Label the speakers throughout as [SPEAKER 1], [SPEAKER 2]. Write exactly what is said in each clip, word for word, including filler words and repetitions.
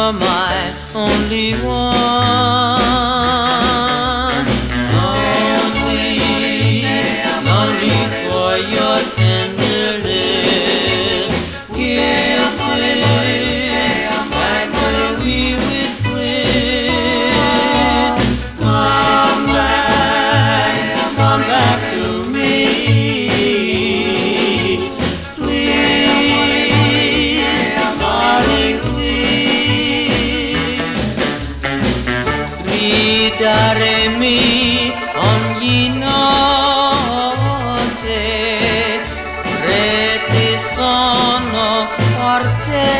[SPEAKER 1] you're my only one. Lonely, lonely for your tender lips, kisses that fill me with bliss. Come back, come back to me. Gridaremi ogni notte, stretti sono per te,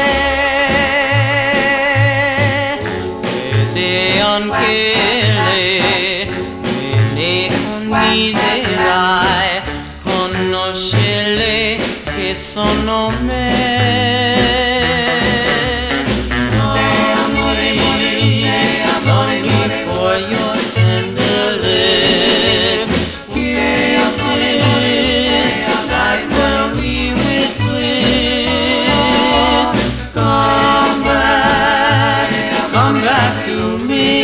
[SPEAKER 1] ed anche le ne commiserai, conoscele che sono me. For your tender lips, kisses that fill me with bliss. Come back, come back to me.